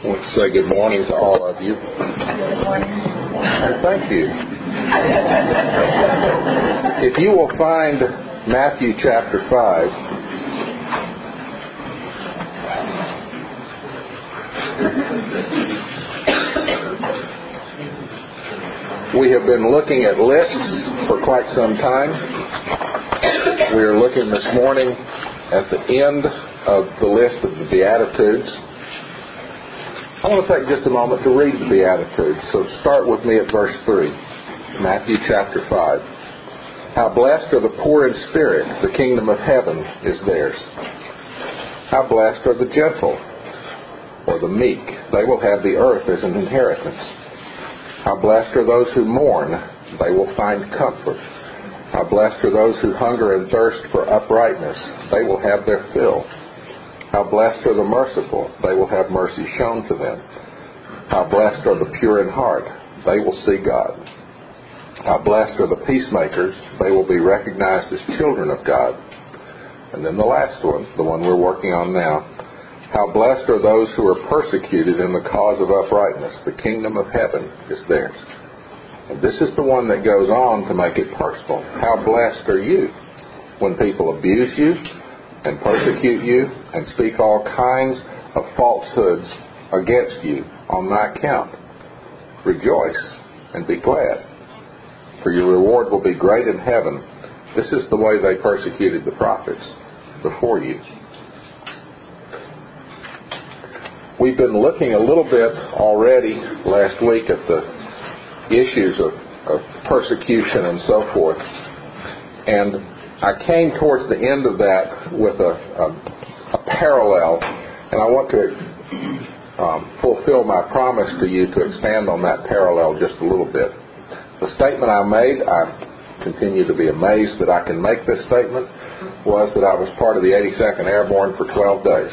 I want to say good morning to all of you. Good morning. Thank you. If you will find Matthew chapter 5, we have been looking at lists for quite some time. We are looking this morning at the end of the list of the Beatitudes. I want to take just a moment to read the Beatitudes. So start with me at verse 3, Matthew chapter 5. How blessed are the poor in spirit, the kingdom of heaven is theirs. How blessed are the gentle, or the meek, they will have the earth as an inheritance. How blessed are those who mourn, they will find comfort. How blessed are those who hunger and thirst for uprightness, they will have their fill. How blessed are the merciful, they will have mercy shown to them. How blessed are the pure in heart, they will see God. How blessed are the peacemakers, they will be recognized as children of God. And then the last one, the one we're working on now. How blessed are those who are persecuted in the cause of uprightness, the kingdom of heaven is theirs. And this is the one that goes on to make it personal. How blessed are you when people abuse you and persecute you and speak all kinds of falsehoods against you on my account. Rejoice and be glad, for your reward will be great in heaven. This is the way they persecuted the prophets before you. We've been looking a little bit already last week at the issues of persecution and so forth, and I came towards the end of that with a parallel, and I want to fulfill my promise to you to expand on that parallel just a little bit. The statement I made, I continue to be amazed that I can make this statement, was that I was part of the 82nd Airborne for 12 days.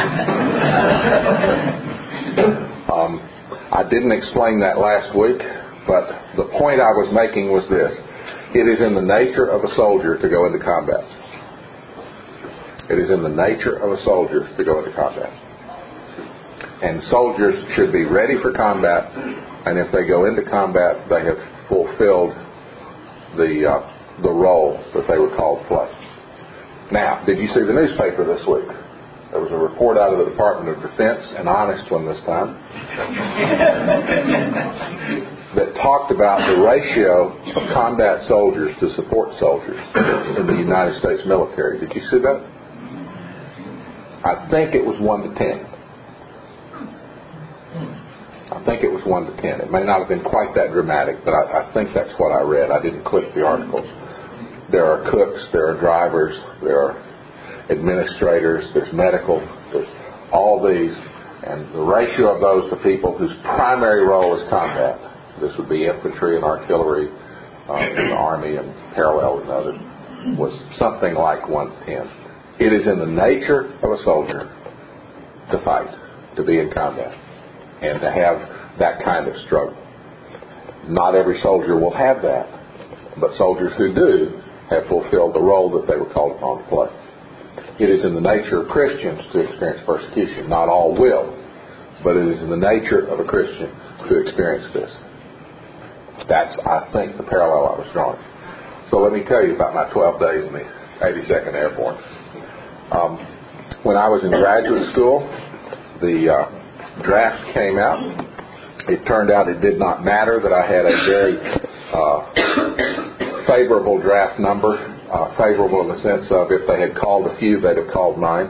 I didn't explain that last week, but the point I was making was this. It is in the nature of a soldier to go into combat. It is in the nature of a soldier to go into combat. And soldiers should be ready for combat, and if they go into combat, they have fulfilled the role that they were called to play. Now, did you see the newspaper this week? There was a report out of the Department of Defense, an honest one this time, that talked about the ratio of combat soldiers to support soldiers in the United States military. Did you see that? I think it was 1 to 10. I think it was 1 to 10. It may not have been quite that dramatic, but I think that's what I read. I didn't click the articles. There are cooks, there are drivers, there are administrators, there's medical, there's all these, and the ratio of those to people whose primary role is combat. This would be infantry and artillery in the Army and parallel and others, was something like 1 to 10. It is in the nature of a soldier to fight, to be in combat, and to have that kind of struggle. Not every soldier will have that, but soldiers who do have fulfilled the role that they were called upon to play. It is in the nature of Christians to experience persecution. Not all will, but it is in the nature of a Christian to experience this. That's, I think, the parallel I was drawing. So let me tell you about my 12 days in the 82nd Airborne. When I was in graduate school, the draft came out. It turned out it did not matter that I had a very favorable draft number. Favorable in the sense of if they had called a few, they'd have called mine.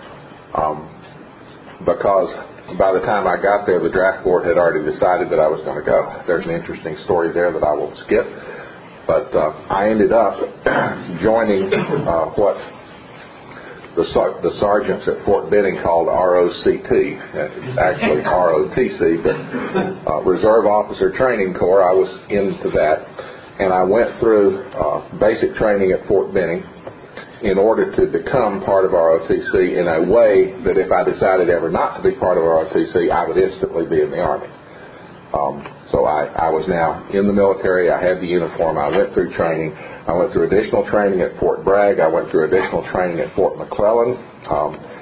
Because by the time I got there, the draft board had already decided that I was going to go. There's an interesting story there that I will skip. But I ended up joining what the sergeants at Fort Benning called ROCT. Actually ROTC, but Reserve Officer Training Corps. I was into that. And I went through basic training at Fort Benning in order to become part of ROTC in a way that if I decided ever not to be part of ROTC, I would instantly be in the Army. So I was now in the military. I had the uniform. I went through training. I went through additional training at Fort Bragg. I went through additional training at Fort McClellan.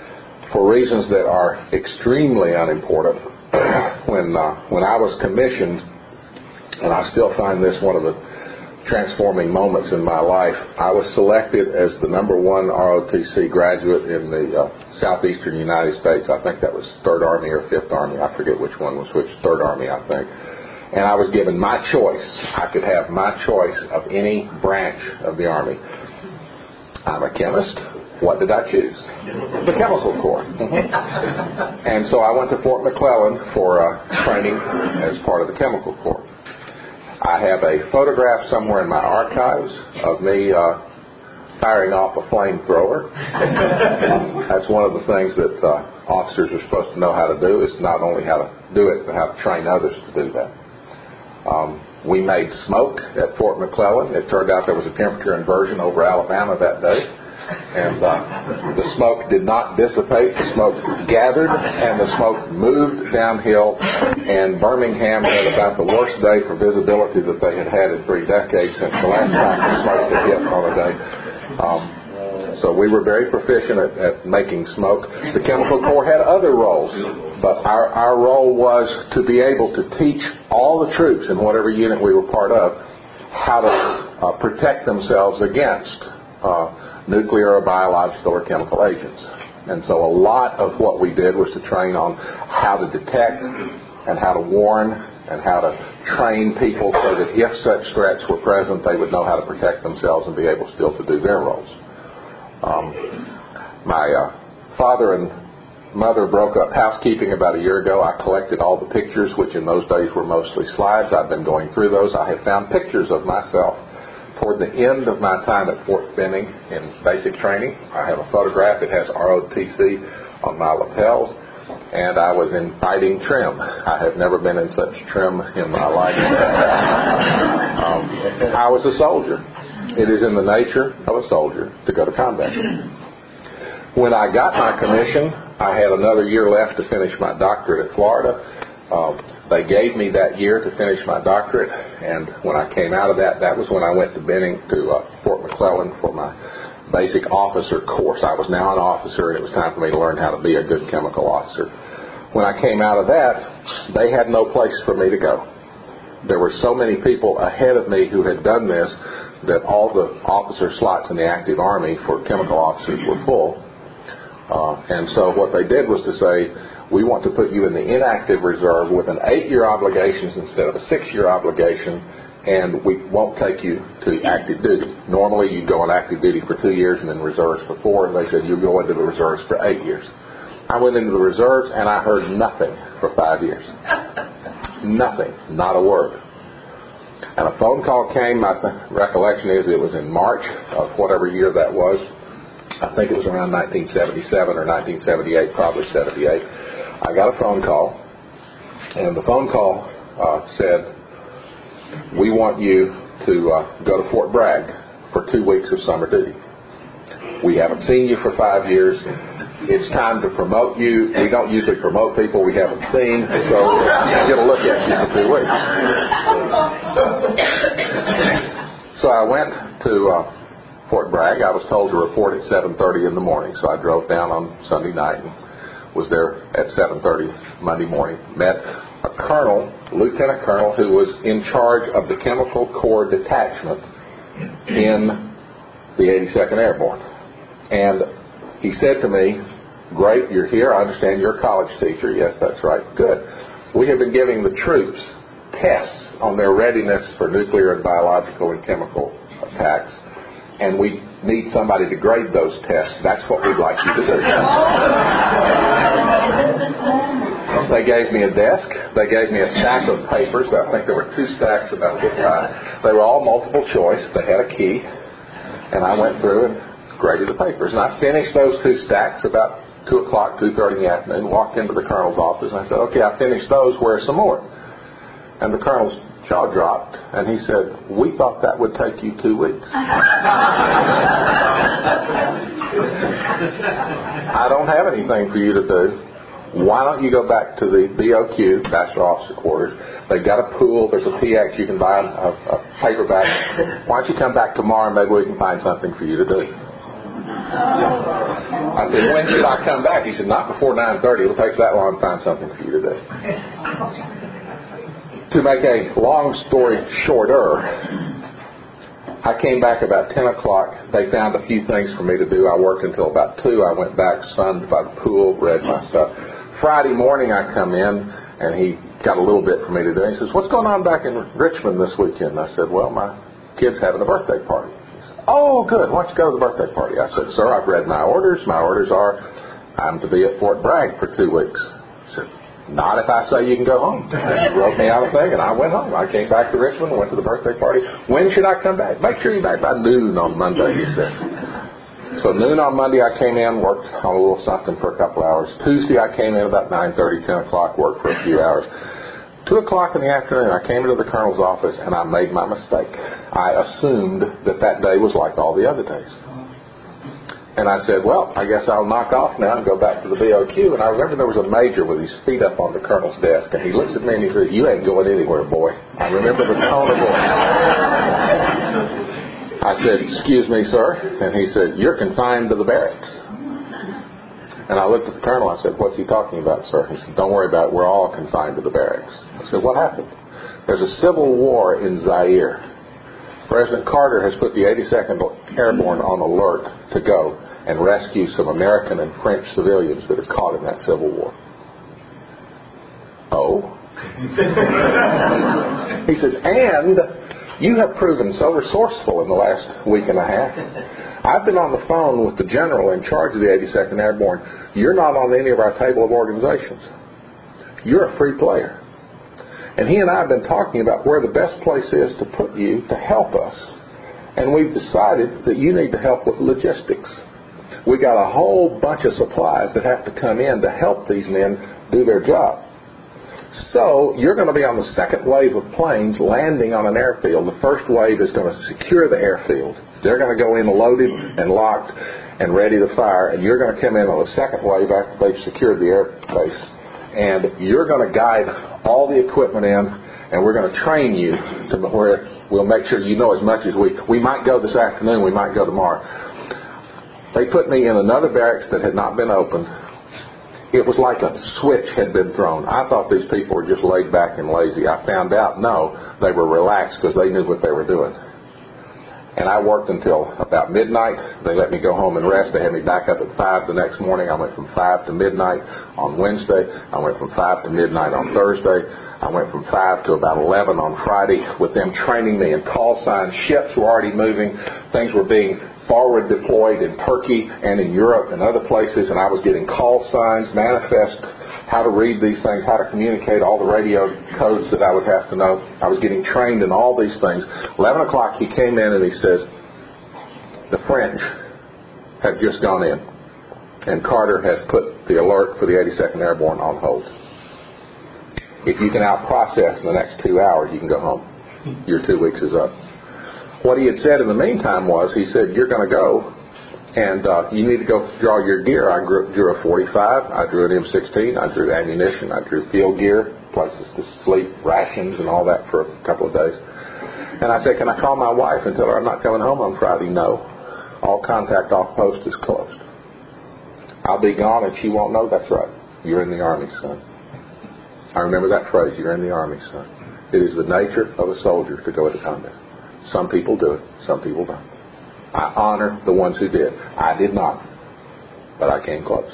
for reasons that are extremely unimportant, when I was commissioned, and I still find this one of the transforming moments in my life, I was selected as the number one ROTC graduate in the southeastern United States. I think that was 3rd Army or 5th Army. I forget which one was which. 3rd Army, I think. And I was given my choice. I could have my choice of any branch of the Army. I'm a chemist. What did I choose? The Chemical Corps. And so I went to Fort McClellan for training as part of the Chemical Corps. I have a photograph somewhere in my archives of me firing off a flamethrower. That's one of the things that officers are supposed to know how to do, is not only how to do it, but how to train others to do that. We made smoke at Fort McClellan. It turned out there was a temperature inversion over Alabama that day. And the smoke did not dissipate. The smoke gathered, and the smoke moved downhill. And Birmingham had about the worst day for visibility that they had had in 3 decades since the last time the smoke had hit on a day. So we were very proficient at making smoke. The Chemical Corps had other roles, but our role was to be able to teach all the troops in whatever unit we were part of how to protect themselves against nuclear or biological or chemical agents. And so a lot of what we did was to train on how to detect and how to warn and how to train people so that if such threats were present, they would know how to protect themselves and be able still to do their roles. My father and mother broke up housekeeping about a year ago. I collected all the pictures, which in those days were mostly slides. I've been going through those. I have found pictures of myself toward the end of my time at Fort Benning in basic training. I have a photograph. It has ROTC on my lapels, and I was in fighting trim. I have never been in such trim in my life. I was a soldier. It is in the nature of a soldier to go to combat. When I got my commission, I had another year left to finish my doctorate at Florida. They gave me that year to finish my doctorate, and when I came out of that, that was when I went to Benning to Fort McClellan for my basic officer course. I was now an officer, and it was time for me to learn how to be a good chemical officer. When I came out of that, they had no place for me to go. There were so many people ahead of me who had done this that all the officer slots in the active Army for chemical officers were full. And so what they did was to say, we want to put you in the inactive reserve with an 8-year obligation instead of a 6-year obligation, and we won't take you to active duty. Normally you'd go on active duty for 2 years and then reserves for 4, and they said you go into the reserves for 8 years. I went into the reserves and I heard nothing for 5 years. Nothing, not a word. And a phone call came, my recollection is it was in March of whatever year that was. I think it was around 1977 or 1978, probably 78. I got a phone call, and the phone call said, we want you to go to Fort Bragg for 2 weeks of summer duty. We haven't seen you for 5 years. It's time to promote you. We don't usually promote people we haven't seen, so get a look at you for 2 weeks. So I went to Fort Bragg. I was told to report at 7:30 in the morning, so I drove down on Sunday night and was there at 7:30 Monday morning. Met a colonel, lieutenant colonel, who was in charge of the Chemical Corps detachment in the 82nd Airborne. And he said to me, great, you're here. I understand you're a college teacher. Yes, that's right. Good. We have been giving the troops tests on their readiness for nuclear and biological and chemical attacks, and we need somebody to grade those tests. That's what we'd like you to do. They gave me a desk. They gave me a stack of papers. I think there were 2 stacks about this high. They were all multiple choice. They had a key, and I went through and graded the papers. And I finished those 2 stacks about 2 o'clock, 2:30 in the afternoon, walked into the colonel's office, and I said, okay, I finished those, where's some more? And the colonel's jaw dropped, and he said, we thought that would take you 2 weeks. I don't have anything for you to do. Why don't you go back to the BOQ, Bachelor Officer Quarters? They've got a pool. There's a PX. You can buy a paperback. Why don't you come back tomorrow and maybe we can find something for you to do? I said, when should I come back? He said, not before 9:30. It'll take that long to find something for you to do. To make a long story shorter, I came back about 10 o'clock. They found a few things for me to do. I worked until about 2. I went back, sunned by the pool, read my stuff. Friday morning I come in, and he got a little bit for me to do. He says, what's going on back in Richmond this weekend? I said, well, my kid's having a birthday party. He said, oh, good. Why don't you go to the birthday party? I said, sir, I've read my orders. My orders are I'm to be at Fort Bragg for 2 weeks. He said, not if I say you can go home. And he wrote me out a thing, and I went home. I came back to Richmond, went to the birthday party. When should I come back? Make sure you're back by noon on Monday, he said. So noon on Monday I came in, worked on a little something for a couple hours. Tuesday I came in about 9:30, 10 o'clock, worked for a few hours. 2 o'clock in the afternoon I came into the colonel's office, and I made my mistake. I assumed that day was like all the other days. And I said, well, I guess I'll knock off now and go back to the BOQ. And I remember there was a major with his feet up on the colonel's desk. And he looks at me and he says, you ain't going anywhere, boy. I remember the tone of voice. I said, excuse me, sir. And he said, you're confined to the barracks. And I looked at the colonel. I said, what's he talking about, sir? He said, don't worry about it. We're all confined to the barracks. I said, what happened? There's a civil war in Zaire. President Carter has put the 82nd Airborne on alert to go and rescue some American and French civilians that are caught in that civil war. Oh? He says, and you have proven so resourceful in the last week and a half. I've been on the phone with the general in charge of the 82nd Airborne. You're not on any of our table of organizations. You're a free player. And he and I have been talking about where the best place is to put you to help us. And we've decided that you need to help with logistics. We got a whole bunch of supplies that have to come in to help these men do their job. So you're going to be on the second wave of planes landing on an airfield. The first wave is going to secure the airfield. They're going to go in loaded and locked and ready to fire. And you're going to come in on the second wave after they've secured the airbase. And you're going to guide all the equipment in, and we're going to train you to where we'll make sure you know as much as we might go this afternoon, we might go tomorrow. They put me in another barracks that had not been opened. It was like a switch had been thrown. I thought these people were just laid back and lazy. I found out, no, they were relaxed because they knew what they were doing. And I worked until about midnight. They let me go home and rest. They had me back up at 5 the next morning. I went from 5 to midnight on Wednesday. I went from 5 to midnight on Thursday. I went from 5 to about 11 on Friday with them training me in call signs. Ships were already moving. Things were being forward deployed in Turkey and in Europe and other places. And I was getting call signs, manifest, how to read these things, how to communicate, all the radio codes that I would have to know. I was getting trained in all these things. 11 o'clock he came in and he says, the French have just gone in and Carter has put the alert for the 82nd Airborne on hold. If you can out-process in the next 2 hours, you can go home. Your 2 weeks is up. What he had said in the meantime was, he said, you're going to go and you need to go draw your gear. I drew a 45. I drew an M16. I drew ammunition. I drew field gear, places to sleep, rations, and all that for a couple of days. And I said, can I call my wife and tell her I'm not coming home on Friday? No. All contact off post is closed. I'll be gone and she won't know. That's right. You're in the Army, son. I remember that phrase, you're in the Army, son. It is the nature of a soldier to go into combat. Some people do it. Some people don't. I honor the ones who did. I did not. But I came close.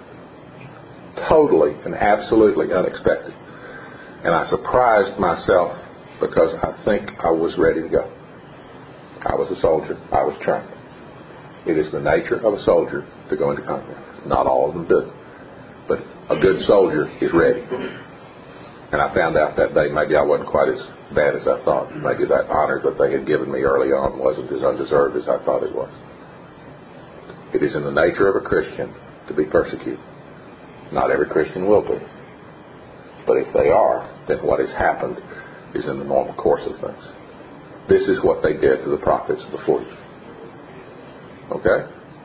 Totally and absolutely unexpected. And I surprised myself because I think I was ready to go. I was a soldier. I was trained. It is the nature of a soldier to go into combat. Not all of them do. But a good soldier is ready. And I found out that day maybe I wasn't quite as bad as I thought. Maybe that honor that they had given me early on wasn't as undeserved as I thought it was. It is in the nature of a Christian to be persecuted. Not every Christian will be. But if they are, then what has happened is in the normal course of things. This is what they did to the prophets before you. Okay?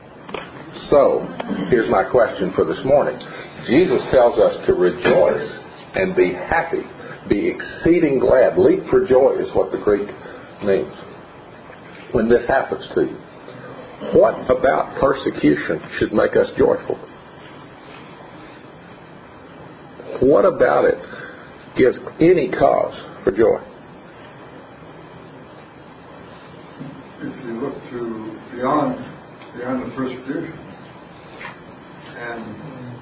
So, here's my question for this morning. Jesus tells us to rejoice and be happy. Be exceeding glad. Leap for joy is what the Greek means. When this happens to you, What about persecution should make us joyful? What about it gives any cause for joy? If you look to beyond the persecution and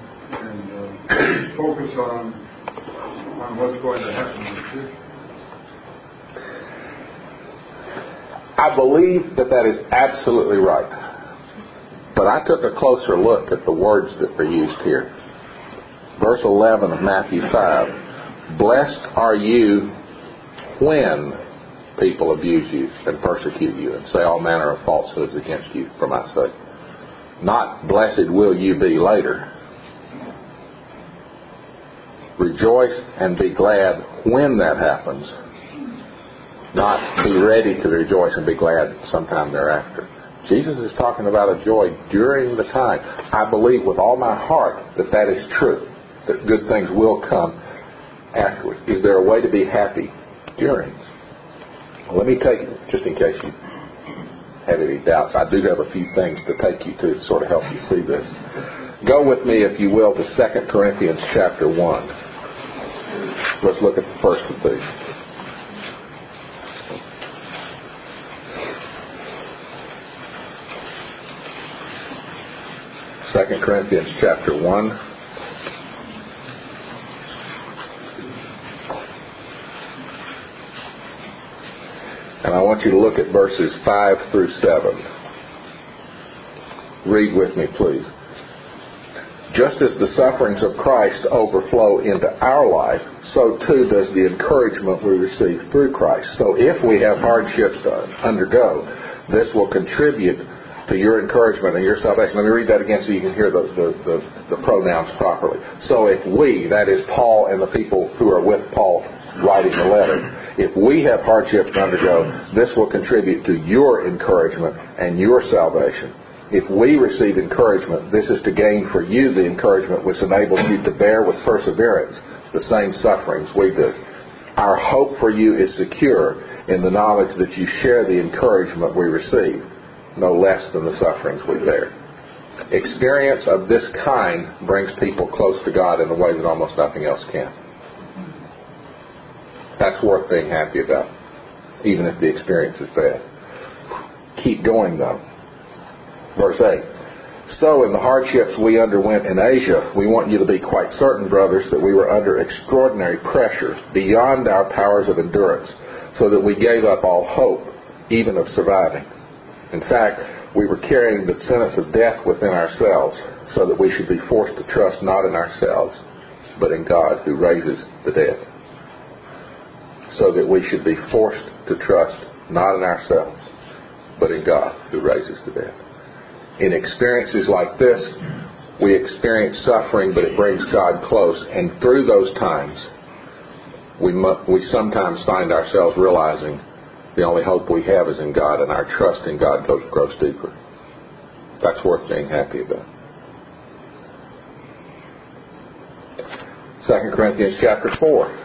focus on what's going to happen in the future. I believe that is absolutely right. But I took a closer look at the words that were used here. Verse 11 of Matthew 5. Blessed are you when people abuse you and persecute you and say all manner of falsehoods against you for my sake. Not blessed will you be later. Rejoice and be glad when that happens. Not be ready to rejoice and be glad sometime thereafter. Jesus is talking about a joy during the time. I believe with all my heart that is true, that good things will come afterwards. Is there a way to be happy during? Well, let me take you, just in case you have any doubts. I do have a few things to take you to sort of help you see this. Go with me, if you will, to 2 Corinthians chapter 1. Let's look at the first of these. 2 Corinthians chapter 1. And I want you to look at verses 5 through 7. Read with me, please. Just as the sufferings of Christ overflow into our life, so too does the encouragement we receive through Christ. So if we have hardships to undergo, this will contribute to your encouragement and your salvation. Let me read that again so you can hear the pronouns properly. So if we, that is Paul and the people who are with Paul writing the letter, if we have hardships to undergo, this will contribute to your encouragement and your salvation. If we receive encouragement, this is to gain for you the encouragement which enables you to bear with perseverance the same sufferings we do. Our hope for you is secure in the knowledge that you share the encouragement we receive, no less than the sufferings we bear. Experience of this kind brings people close to God in a way that almost nothing else can. That's worth being happy about, even if the experience is bad. Keep going, though. Verse 8. So in the hardships we underwent in Asia, we want you to be quite certain, brothers, that we were under extraordinary pressure beyond our powers of endurance, so that we gave up all hope, even of surviving. In fact, we were carrying the sentence of death within ourselves, so that we should be forced to trust not in ourselves, but in God who raises the dead. So that we should be forced to trust not in ourselves, but in God who raises the dead. In experiences like this, we experience suffering, but it brings God close. And through those times, we sometimes find ourselves realizing the only hope we have is in God, and our trust in God grows deeper. That's worth being happy about. 2 Corinthians chapter 4.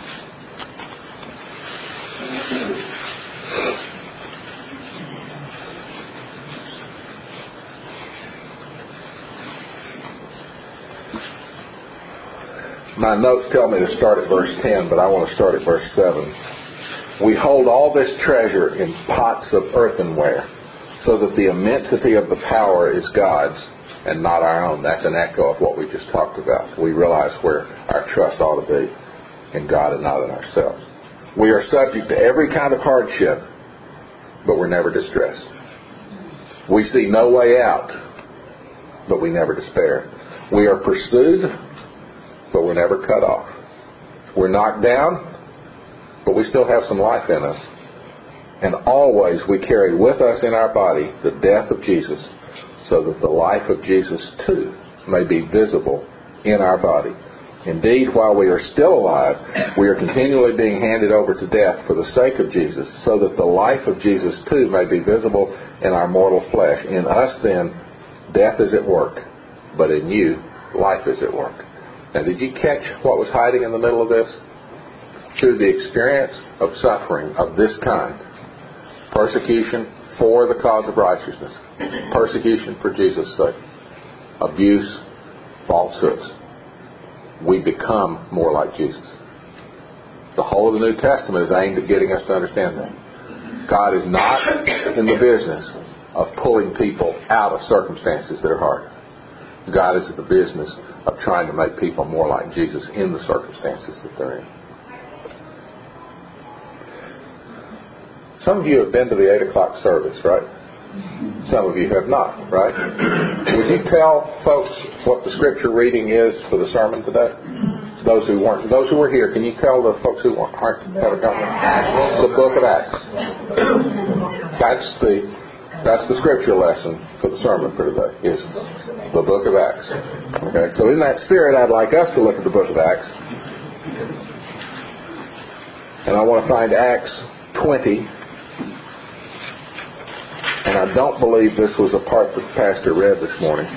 My notes tell me to start at verse 10, but I want to start at verse 7. We hold all this treasure in pots of earthenware, so that the immensity of the power is God's and not our own. That's an echo of what we just talked about. We realize where our trust ought to be in God and not in ourselves. We are subject to every kind of hardship, but we're never distressed. We see no way out, but we never despair. We are pursued, but we're never cut off. We're knocked down, but we still have some life in us. And always we carry with us in our body the death of Jesus, so that the life of Jesus too may be visible in our body. Indeed, while we are still alive, we are continually being handed over to death for the sake of Jesus, so that the life of Jesus too may be visible in our mortal flesh. In us then, death is at work, but in you, life is at work. Now, did you catch what was hiding in the middle of this? Through the experience of suffering of this kind, persecution, for the cause of righteousness, persecution for Jesus' sake, abuse, falsehoods, we become more like Jesus. The whole of the New Testament is aimed at getting us to understand that. God is not in the business of pulling people out of circumstances that are hard. God is in the business of trying to make people more like Jesus in the circumstances that they're in. Some of you have been to the 8 o'clock service, right? Some of you have not, right? Would you tell folks what the scripture reading is for the sermon today? Those who were here, can you tell the folks who haven't gotten it? The book of Acts. That's the scripture lesson for the sermon for today, is the book of Acts. Okay, so in that spirit, I'd like us to look at the book of Acts. And I want to find Acts 20. And I don't believe this was a part that the pastor read this morning.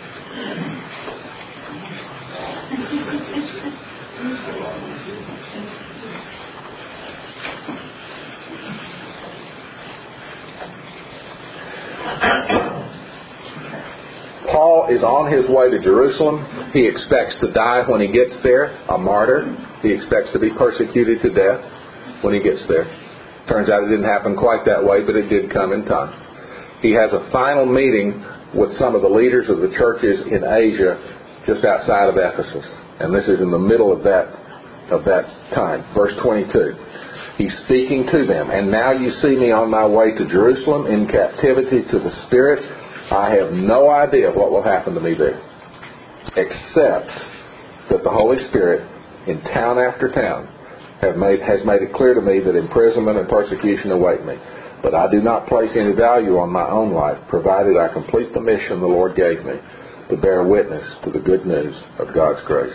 Paul is on his way to Jerusalem. He expects to die when he gets there, a martyr. He expects to be persecuted to death when he gets there. Turns out it didn't happen quite that way, but it did come in time. He has a final meeting with some of the leaders of the churches in Asia just outside of Ephesus. And this is in the middle of that time. Verse 22. He's speaking to them. And now you see me on my way to Jerusalem in captivity to the Spirit. I have no idea what will happen to me there, except that the Holy Spirit in town after town has made it clear to me that imprisonment and persecution await me. But I do not place any value on my own life, provided I complete the mission the Lord gave me to bear witness to the good news of God's grace.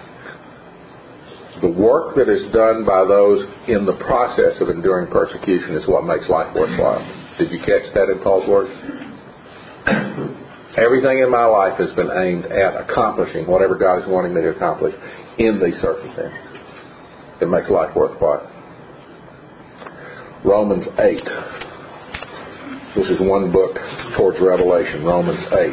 The work that is done by those in the process of enduring persecution is what makes life worthwhile. Did you catch that in Paul's words? Everything in my life has been aimed at accomplishing whatever God is wanting me to accomplish in these circumstances. It makes life worthwhile. Romans 8. This is one book towards Revelation. Romans 8.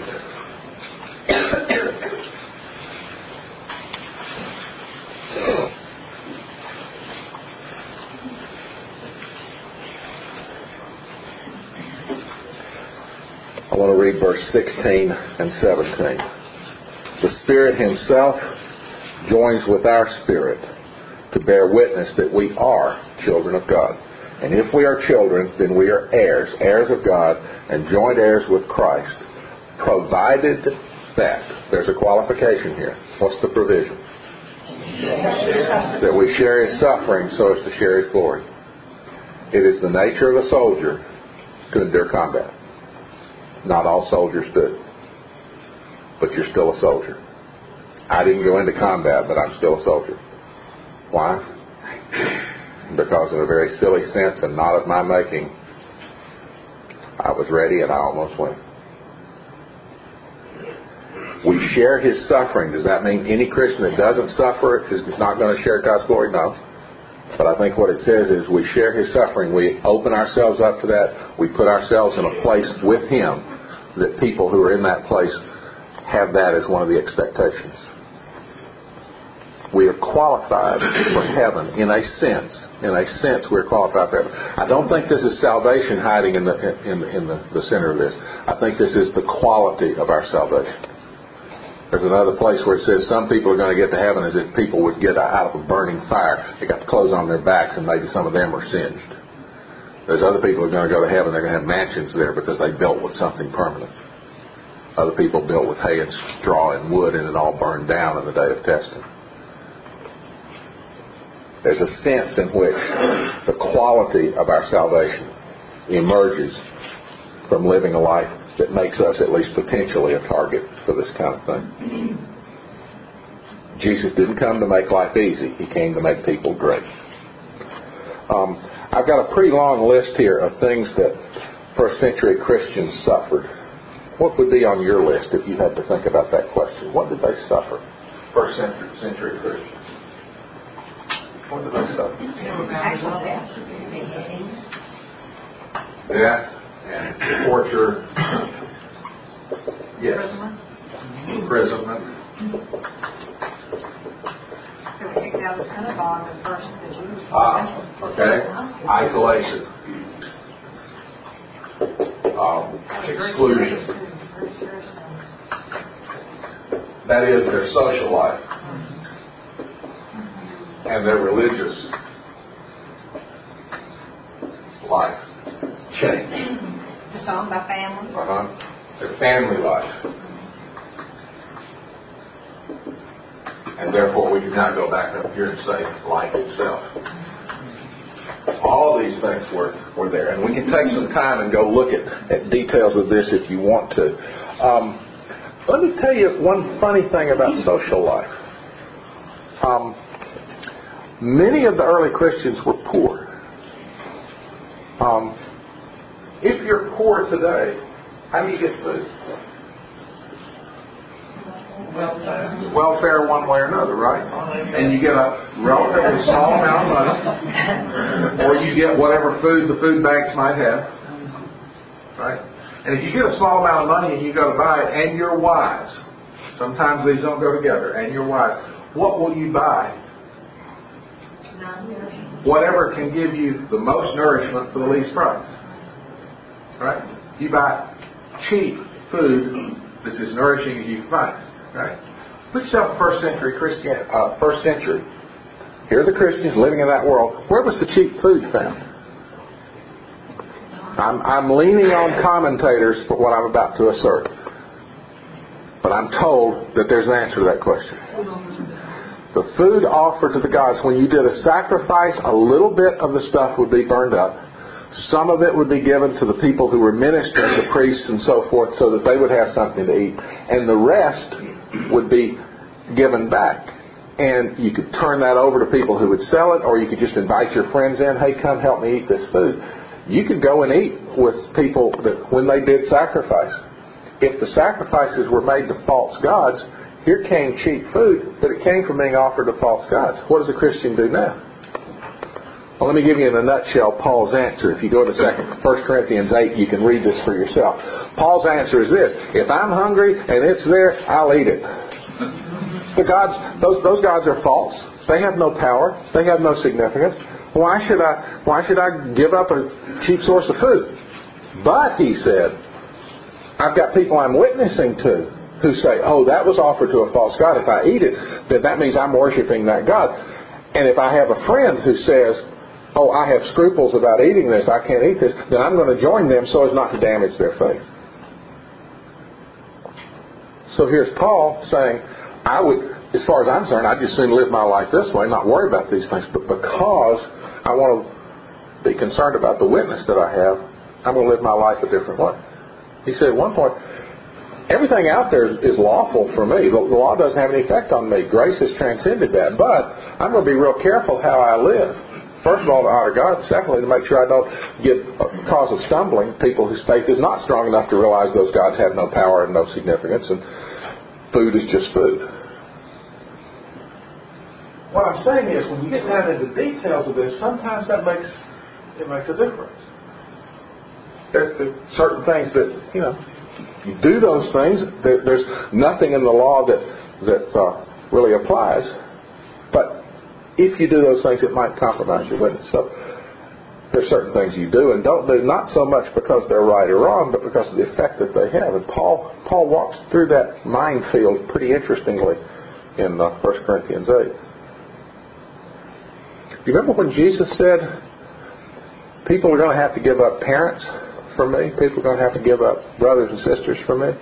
I want to read verse 16 and 17. The Spirit Himself joins with our spirit to bear witness that we are children of God. And if we are children, then we are heirs, heirs of God, and joint heirs with Christ, provided that, there's a qualification here. What's the provision? That we share His suffering so as to share His glory. It is the nature of a soldier to endure combat. Not all soldiers do. But you're still a soldier. I didn't go into combat, but I'm still a soldier. Why? Because in a very silly sense and not of my making, I was ready and I almost went. We share His suffering. Does that mean any Christian that doesn't suffer is not going to share God's glory? No. But I think what it says is we share His suffering. We open ourselves up to that. We put ourselves in a place with Him that people who are in that place have that as one of the expectations. We are qualified for heaven in a sense. In a sense, we're qualified for heaven. I don't think this is salvation hiding in the center of this. I think this is the quality of our salvation. There's another place where it says some people are going to get to heaven as if people would get out of a burning fire. They got the clothes on their backs and maybe some of them are singed. There's other people who are going to go to heaven. They're going to have mansions there because they built with something permanent. Other people built with hay and straw and wood, and it all burned down in the day of testing. There's a sense in which the quality of our salvation emerges from living a life that makes us at least potentially a target for this kind of thing. Jesus didn't come to make life easy. He came to make people great. I've got a pretty long list here of things that first century Christians suffered. What would be on your list if you had to think about that question? What did they suffer? First century Christians. What did they suffer? Death. and torture. Yes. Imprisonment. They were kicked out of the synagogue at first. The Jews. Okay. Isolation. Exclusion. That is their social life and their religious life. Change. Disowned by family. Their family life. And therefore we cannot go back up here and say life itself. All these things were there. And we can take some time and go look at details of this if you want to. Let me tell you one funny thing about social life. Many of the early Christians were poor. If you're poor today, how do you get food? Welfare one way or another, right? And you get a relatively small amount of money, or you get whatever food the food banks might have, right? And if you get a small amount of money and you go to buy it, and you're wise, sometimes these don't go together, and you're wise, what will you buy? Whatever can give you the most nourishment for the least price, right? You buy cheap food that's as nourishing as you can find. Right? Put yourself in first century Christianity. First century. Here are the Christians living in that world. Where was the cheap food found? I'm leaning on commentators for what I'm about to assert. But I'm told that there's an answer to that question. The food offered to the gods, when you did a sacrifice, a little bit of the stuff would be burned up. Some of it would be given to the people who were ministering, the priests and so forth, so that they would have something to eat. And the rest would be given back. And you could turn that over to people who would sell it, or you could just invite your friends in, hey, come help me eat this food. You could go and eat with people that when they did sacrifice. If the sacrifices were made to false gods, here came cheap food, but it came from being offered to false gods. What does a Christian do now? Well, let me give you in a nutshell Paul's answer. If you go to 1 Corinthians 8, you can read this for yourself. Paul's answer is this: if I'm hungry and it's there, I'll eat it. The gods, those gods are false. They have no power. They have no significance. Why should I give up a cheap source of food? But he said, I've got people I'm witnessing to who say, oh, that was offered to a false god. If I eat it, then that means I'm worshiping that god. And if I have a friend who says, oh, I have scruples about eating this, I can't eat this, then I'm going to join them so as not to damage their faith. So here's Paul saying, I would, as far as I'm concerned, I'd just soon live my life this way, not worry about these things. But because I want to be concerned about the witness that I have, I'm going to live my life a different way. He said at one point, everything out there is lawful for me. The law doesn't have any effect on me. Grace has transcended that. But I'm going to be real careful how I live. First of all, to honor God. Secondly, to make sure I don't give a cause of stumbling people whose faith is not strong enough to realize those gods have no power and no significance, and food is just food. What I'm saying is, when you get down into the details of this, sometimes it makes a difference. There are certain things that, you do those things. There's nothing in the law that really applies. But if you do those things, it might compromise your witness. So there's certain things you do and don't do, not so much because they're right or wrong, but because of the effect that they have. And Paul walks through that minefield pretty interestingly in 1 Corinthians 8. Do you remember when Jesus said, people are going to have to give up parents for me? People are going to have to give up brothers and sisters for me?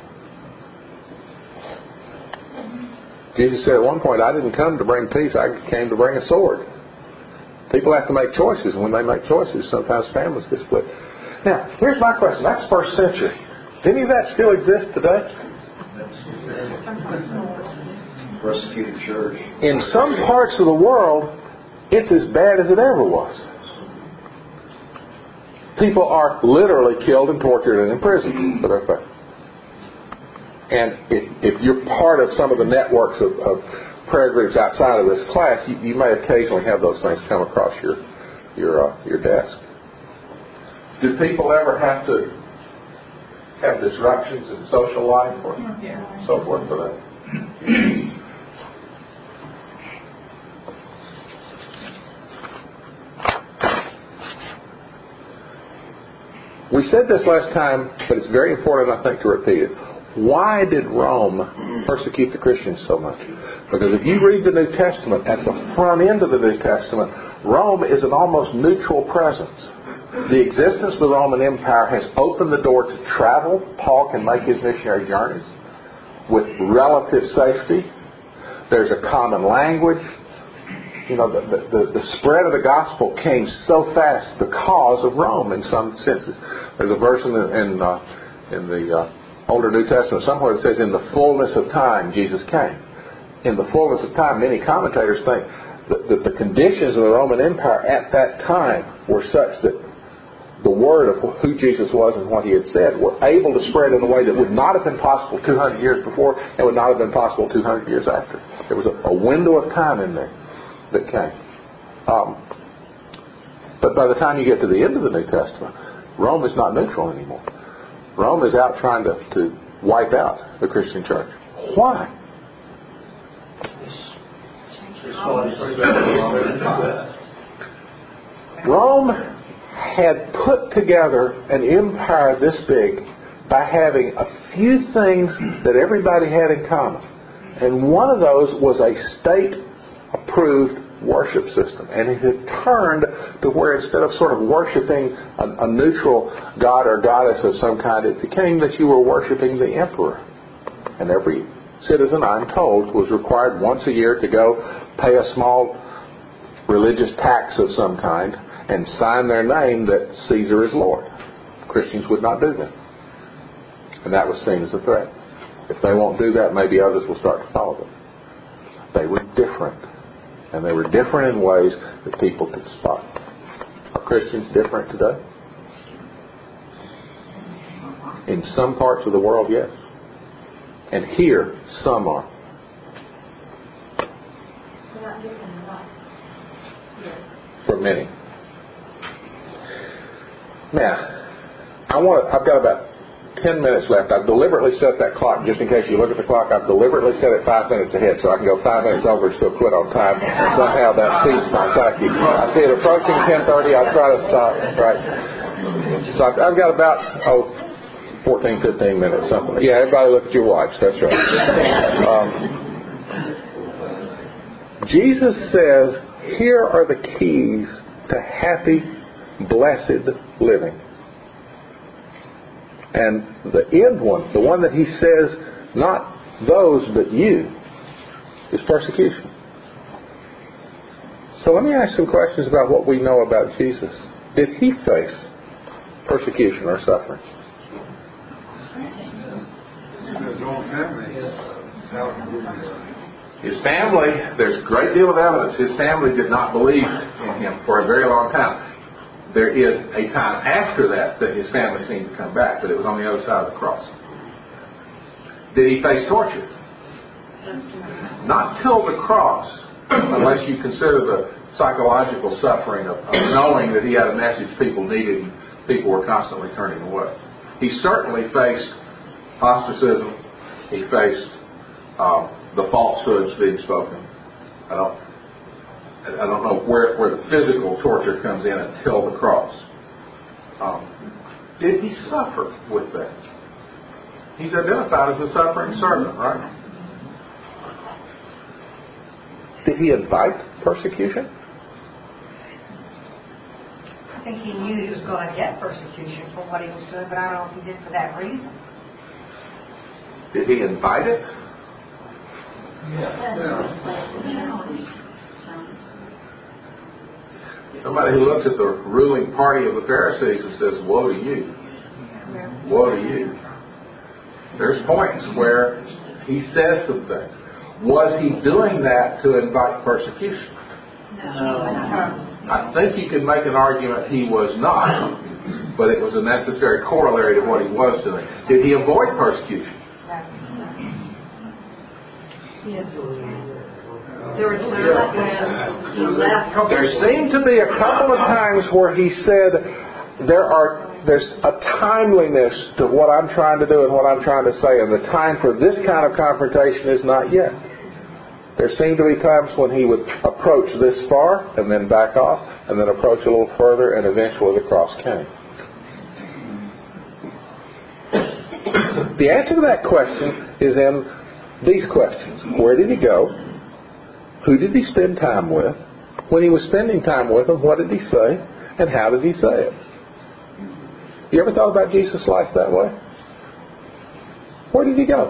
Jesus said at one point, I didn't come to bring peace, I came to bring a sword. People have to make choices, and when they make choices, sometimes families get split. Now, here's my question. That's first century. Do any of that still exist today? Persecuted church. In some parts of the world, it's as bad as it ever was. People are literally killed and tortured and imprisoned for their faith. And if you're part of some of the networks of prayer groups outside of this class, you may occasionally have those things come across your desk. Do people ever have to have disruptions in social life or so forth for that? We said this last time, but it's very important, I think, to repeat it. Why did Rome persecute the Christians so much? Because if you read the New Testament, at the front end of the New Testament, Rome is an almost neutral presence. The existence of the Roman Empire has opened the door to travel. Paul can make his missionary journeys with relative safety. There's a common language. The spread of the gospel came so fast because of Rome in some senses. There's a verse in the older New Testament somewhere that says, in the fullness of time, Jesus came. In the fullness of time, many commentators think that the conditions of the Roman Empire at that time were such that the word of who Jesus was and what he had said were able to spread in a way that would not have been possible 200 years before and would not have been possible 200 years after. There was a window of time in there that came. But by the time you get to the end of the New Testament, Rome is not neutral anymore. Rome is out trying to wipe out the Christian church. Why? Rome had put together an empire this big by having a few things that everybody had in common. And one of those was a state-approved worship system. And it had turned to where instead of sort of worshiping a neutral god or goddess of some kind, it became that you were worshiping the emperor. And every citizen, I'm told, was required once a year to go pay a small religious tax of some kind and sign their name that Caesar is Lord. Christians would not do that. And that was seen as a threat. If they won't do that, maybe others will start to follow them. They were different. And they were different in ways that people could spot. Are Christians different today? In some parts of the world, yes. And here, some are. For many. Now, I've got about 10 minutes left. I've deliberately set that clock, just in case you look at the clock, I've deliberately set it 5 minutes ahead so I can go 5 minutes over and still quit on time. And somehow that feeds my psyche. I see it approaching 10:30, I'll try to stop. Right. So I've got about, 14, 15 minutes, something. Yeah, everybody look at your watch. That's right. Jesus says, here are the keys to happy, blessed living. And the end one, the one that he says, not those but you, is persecution. So let me ask some questions about what we know about Jesus. Did he face persecution or suffering? His family, there's a great deal of evidence. His family did not believe in him for a very long time. There is a time after that his family seemed to come back, but it was on the other side of the cross. Did he face torture? Not till the cross, unless you consider the psychological suffering of knowing that he had a message people needed and people were constantly turning away. He certainly faced ostracism. He faced the falsehoods being spoken. I don't know where the physical torture comes in until the cross. Did he suffer with that? He's identified as a suffering servant, right? Did he invite persecution? I think he knew he was going to get persecution for what he was doing, but I don't know if he did for that reason. Did he invite it? Somebody who looks at the ruling party of the Pharisees and says, woe to you. Woe to you. There's points where he says some things. Was he doing that to invite persecution? I think you could make an argument he was not, but it was a necessary corollary to what he was doing. Did he avoid persecution? Yes. There were times when he left. There seemed to be a couple of times where he said, there are There's a timeliness to what I'm trying to do and what I'm trying to say, and the time for this kind of confrontation is not yet. There seemed to be times when he would approach this far and then back off, and then approach a little further, and eventually the cross came. The answer to that question is in these questions. Where did he go? Who did he spend time with? When he was spending time with them, what did he say? And how did he say it? You ever thought about Jesus' life that way? Where did he go?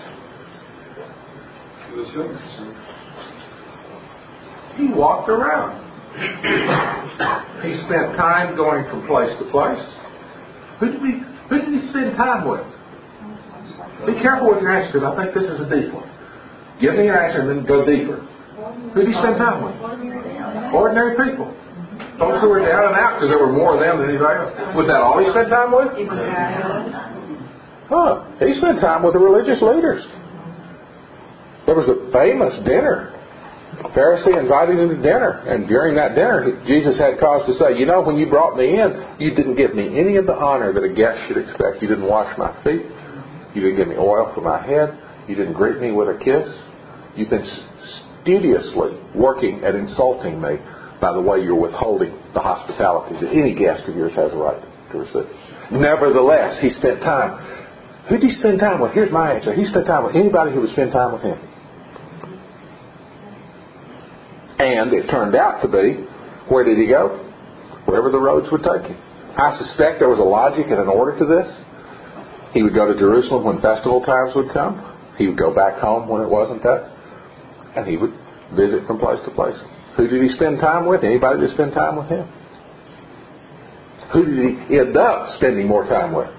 He walked around. He spent time going from place to place. Who did he spend time with? Be careful with your answer, because I think this is a deep one. Give me your answer and then go deeper. Who did he spend time with? Ordinary people. Folks who were down and out, because there were more of them than anybody else. Was that all he spent time with? He spent time with the religious leaders. There was a famous dinner. Pharisee invited him to dinner, and during that dinner, Jesus had cause to say, you know, when you brought me in, you didn't give me any of the honor that a guest should expect. You didn't wash my feet. You didn't give me oil for my head. You didn't greet me with a kiss. You've been studiously working at insulting me by the way you're withholding the hospitality that any guest of yours has a right to receive. Nevertheless, he spent time. Who did he spend time with? Here's my answer. He spent time with anybody who would spend time with him. And it turned out to be, where did he go? Wherever the roads would take him. I suspect there was a logic and an order to this. He would go to Jerusalem when festival times would come. He would go back home when it wasn't that. And he would visit from place to place. Who did he spend time with? Anybody to spend time with him? Who did he end up spending more time with?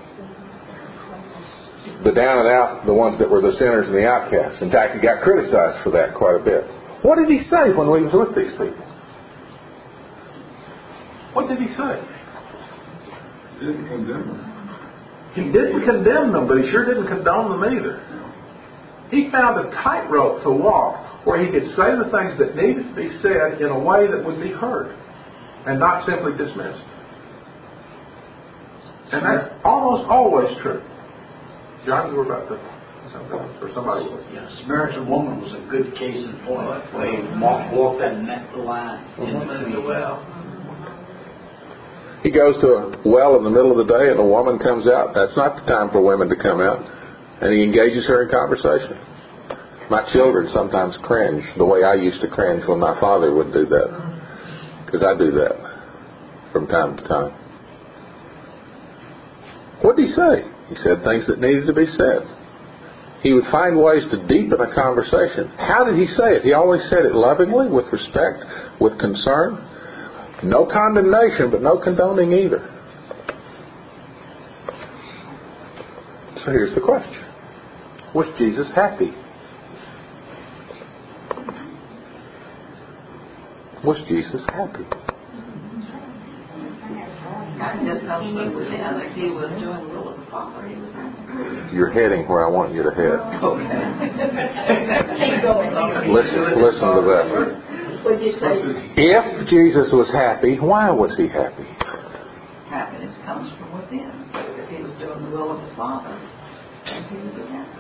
The down and out, the ones that were the sinners and the outcasts. In fact, he got criticized for that quite a bit. What did he say when he was with these people? What did he say? He didn't condemn them. He didn't condemn them, but he sure didn't condone them either. He found a tightrope to walk where he could say the things that needed to be said in a way that would be heard and not simply dismissed. And that's almost always true. John, you were about to say something else, or somebody was. Yeah, Samaritan woman was a good case in point. Where he walked that neck the line. He goes to a well in the middle of the day and a woman comes out. That's not the time for women to come out. And he engages her in conversation. My children sometimes cringe the way I used to cringe when my father would do that. Because I do that from time to time. What did he say? He said things that needed to be said. He would find ways to deepen a conversation. How did he say it? He always said it lovingly, with respect, with concern. No condemnation, but no condoning either. So here's the question. Was Jesus happy? Was Jesus happy? He was doing the will of the Father. He was happy. You're heading where I want you to head. Okay. Listen to that. What'd you say? If Jesus was happy, why was he happy? Happiness comes from within. If he was doing the will of the Father, then he would be happy.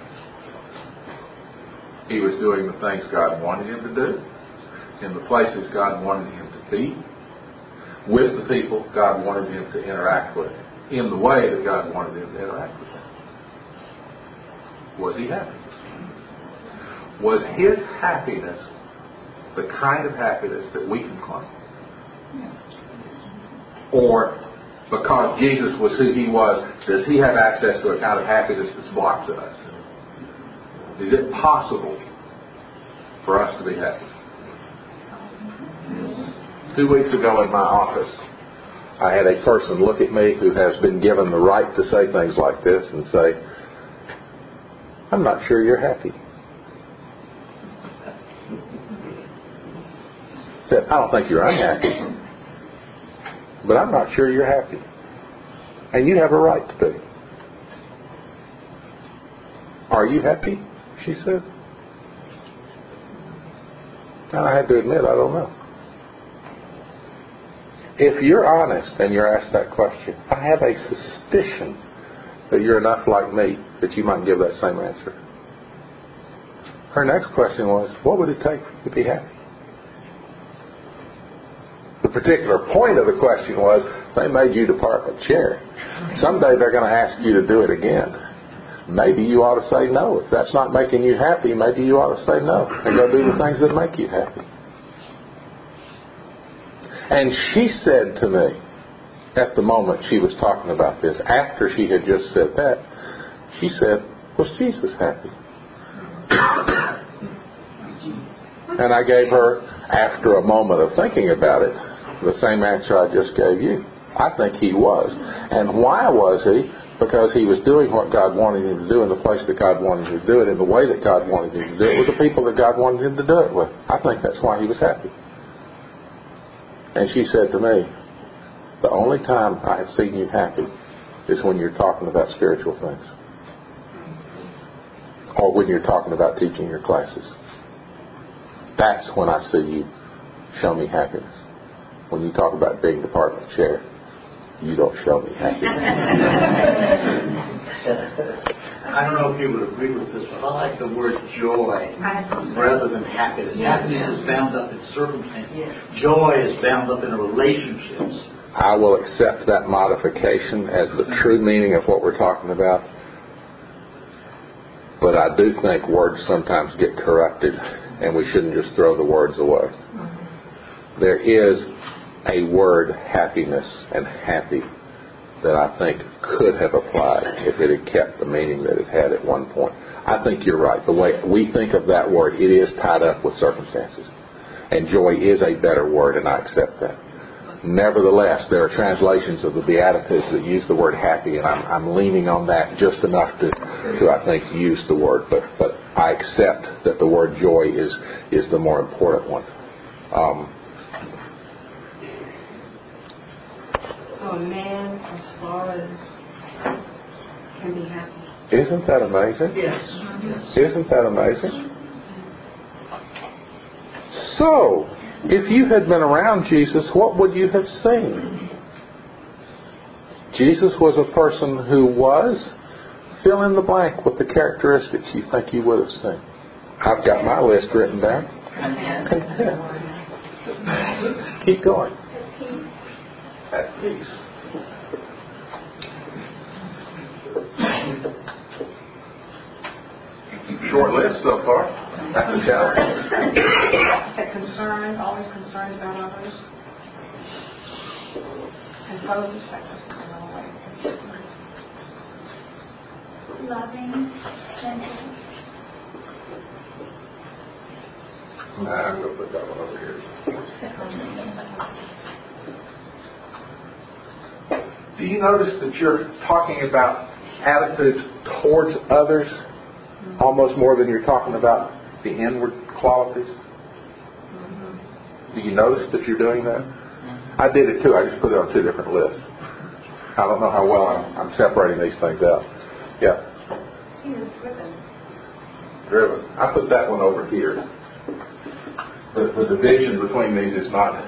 He was doing the things God wanted him to do, in the places God wanted him to be, with the people God wanted him to interact with, in the way that God wanted him to interact with them. Was he happy? Was his happiness the kind of happiness that we can claim? Or because Jesus was who he was, does he have access to a kind of happiness that's blocked to us? Is it possible for us to be happy? 2 weeks ago in my office, I had a person look at me who has been given the right to say things like this and say, I'm not sure you're happy. Said, I don't think you're unhappy, but I'm not sure you're happy. And you have a right to be. Are you happy? She said. And I had to admit, I don't know. if you're honest and you're asked that question, I have a suspicion that you're enough like me that you might give that same answer. Her next question was, what would it take to be happy? The particular point of the question was, they made you department chair. Someday they're going to ask you to do it again. Maybe you ought to say no. If that's not making you happy, maybe you ought to say no and go do the things that make you happy. And she said to me, at the moment she was talking about this, after she had just said that, she said, was Jesus happy? And I gave her, after a moment of thinking about it, the same answer I just gave you. I think he was. And why was he? Because he was doing what God wanted him to do in the place that God wanted him to do it, in the way that God wanted him to do it, with the people that God wanted him to do it with. I think that's why he was happy. And she said to me, the only time I have seen you happy is when you're talking about spiritual things. Or when you're talking about teaching your classes. That's when I see you show me happiness. When you talk about being department chair, you don't show me happiness. I don't know if you would agree with this, but I like the word joy rather than happiness. Yeah. Happiness is bound up in circumstances. Yeah. Joy is bound up in relationships. I will accept that modification as the true meaning of what we're talking about. But I do think words sometimes get corrupted, and we shouldn't just throw the words away. There is a word, happiness and happy, that I think could have applied if it had kept the meaning that it had at one point. I think you're right. The way we think of that word, it is tied up with circumstances. And joy is a better word, and I accept that. Nevertheless, there are translations of the Beatitudes that use the word happy, and I'm leaning on that just enough to I think, use the word. But I accept that the word joy is the more important one. So a man of sorrows can be happy. Isn't that amazing? Yes. Isn't that amazing? So, if you had been around Jesus, what would you have seen? Jesus was a person who was, fill in the blank with the characteristics you think you would have seen. I've got my list written down. Content. Keep going. At peace. Short list so far. That's a challenge. That concerned, always concerned about others. And focused, that's just another way. Loving, gentle. I'm going to put that one over here. Do you notice that you're talking about attitudes towards others almost more than you're talking about the inward qualities? Do you notice that you're doing that? I did it too. I just put it on two different lists. I don't know how well I'm separating these things out. Yeah. He was driven. Driven. I put that one over here. The division between these is not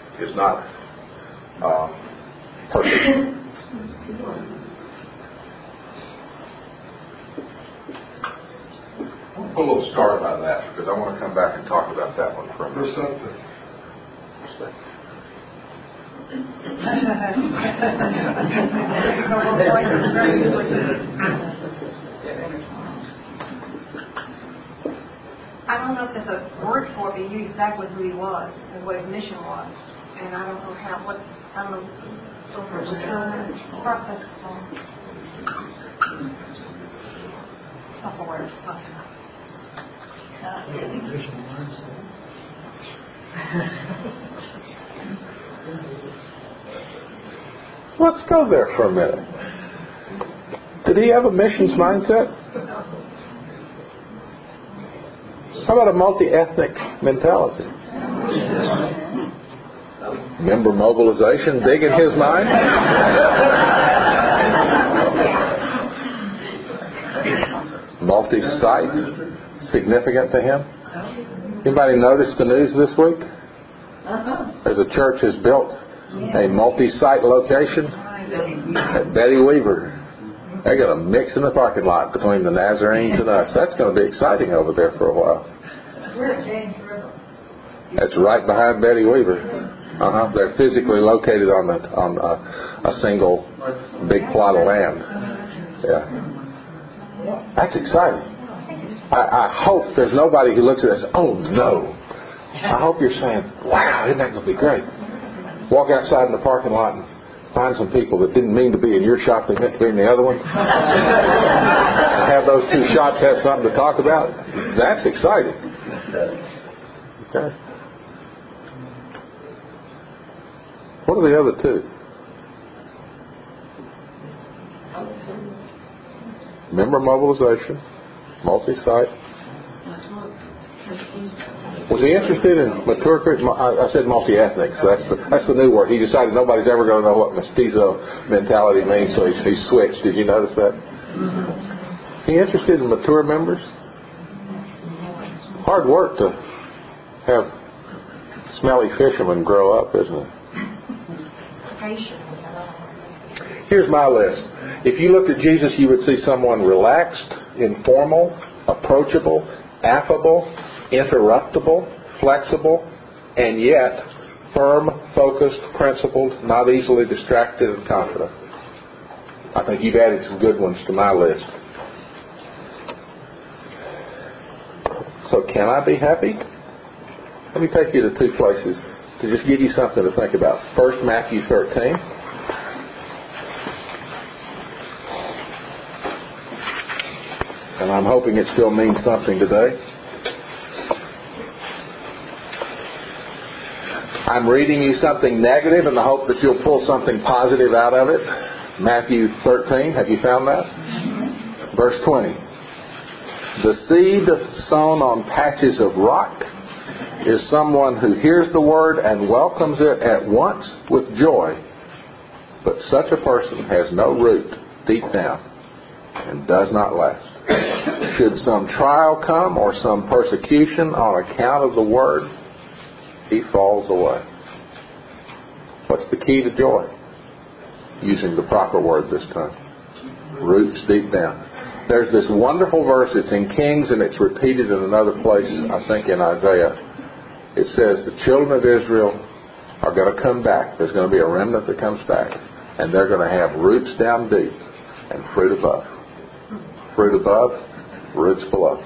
perfect. I'll put a little start on that because I want to come back and talk about that one for a minute. I don't know if there's a word for it, but he knew exactly who he was and what his mission was. And I don't know purpose. Self-aware. Let's go there for a minute. Did he have a missions mindset? How about a multi-ethnic mentality? Member mobilization big in his mind? Multi-site significant to him? Anybody notice the news this week? There's a church has built A multi-site location at Betty Weaver. They're going to mix in the parking lot between the Nazarenes and us. That's going to be exciting over there for a while. We're at James River. That's right behind Betty Weaver. They're physically located on a single big plot of land. Yeah. That's exciting. I hope there's nobody who looks at this, oh no. I hope you're saying, wow, isn't that going to be great? Walk outside in the parking lot and find some people that didn't mean to be in your shop, they meant to be in the other one. Have those two shops have something to talk about. That's exciting. Okay. What are the other two? Member mobilization, multi-site. Was he interested in mature Christian? I said multi-ethnic, so that's the new word. He decided nobody's ever going to know what mestizo mentality means, so he switched. Did you notice that? He interested in mature members? Hard work to have smelly fishermen grow up, isn't it? Here's my list. If you looked at Jesus, you would see someone relaxed, informal, approachable, affable, interruptible, flexible, and yet firm, focused, principled, not easily distracted, and confident. I think you've added some good ones to my list. So can I be happy? Let me take you to two places to just give you something to think about. First, Matthew 13. And I'm hoping it still means something today. I'm reading you something negative in the hope that you'll pull something positive out of it. Matthew 13, have you found that? Verse 20. The seed sown on patches of rock is someone who hears the word and welcomes it at once with joy. But such a person has no root deep down and does not last. Should some trial come or some persecution on account of the word, he falls away. What's the key to joy? Using the proper word this time. Roots deep down. There's this wonderful verse. It's in Kings and it's repeated in another place, I think in Isaiah. It says the children of Israel are going to come back. There's going to be a remnant that comes back. And they're going to have roots down deep and fruit above. Fruit above, roots below.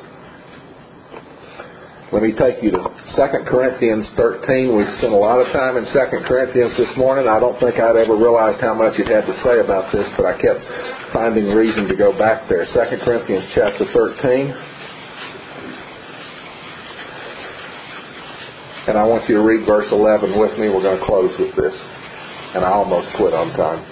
Let me take you to 2 Corinthians 13. We spent a lot of time in 2 Corinthians this morning. I don't think I'd ever realized how much it had to say about this, but I kept finding reason to go back there. 2 Corinthians chapter 13. And I want you to read verse 11 with me. We're going to close with this. And I almost quit on time.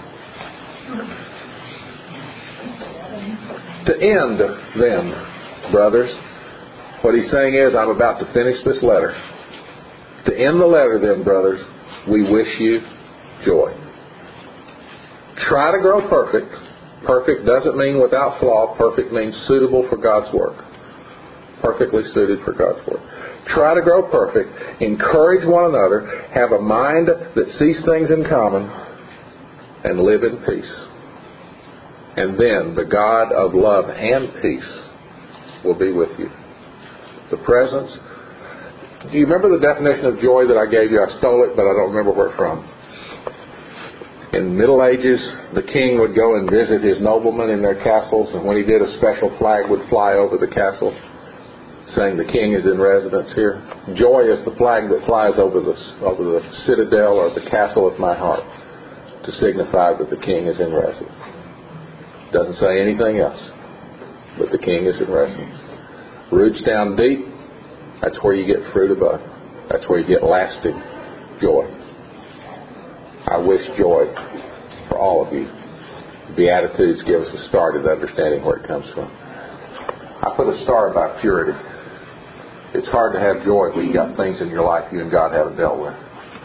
To end, then, brothers, what he's saying is, I'm about to finish this letter. To end the letter, then, brothers, we wish you joy. Try to grow perfect. Perfect doesn't mean without flaw. Perfect means suitable for God's work. Perfectly suited for God's work. Try to grow perfect. Encourage one another. Have a mind that sees things in common. And live in peace. And then the God of love and peace will be with you. The presence. Do you remember the definition of joy that I gave you? I stole it, but I don't remember where from. In the Middle Ages, the king would go and visit his noblemen in their castles, and when he did, a special flag would fly over the castle, saying the king is in residence here. Joy is the flag that flies over the citadel or the castle of my heart to signify that the king is in residence. Doesn't say anything else, but the king is in residence. Roots down deep, that's where you get fruit above. That's where you get lasting joy. I wish joy for all of you. Beatitudes give us a start at understanding where it comes from. I put a star by purity. It's hard to have joy when you got things in your life you and God haven't dealt with.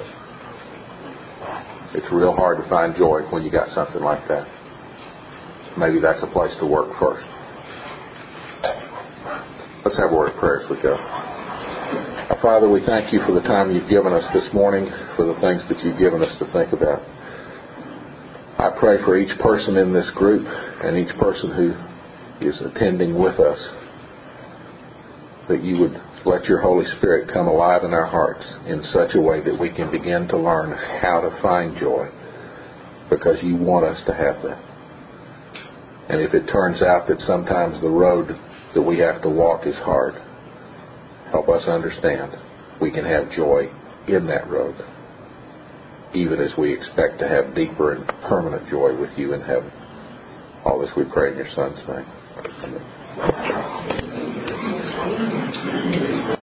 It's real hard to find joy when you got something like that. Maybe that's a place to work first. Let's have a word of prayer as we go. Father, we thank you for the time you've given us this morning, for the things that you've given us to think about. I pray for each person in this group and each person who is attending with us, that you would let your Holy Spirit come alive in our hearts in such a way that we can begin to learn how to find joy, because you want us to have that. And if it turns out that sometimes the road that we have to walk is hard, help us understand we can have joy in that road, even as we expect to have deeper and permanent joy with you in heaven. All this we pray in your Son's name. Amen.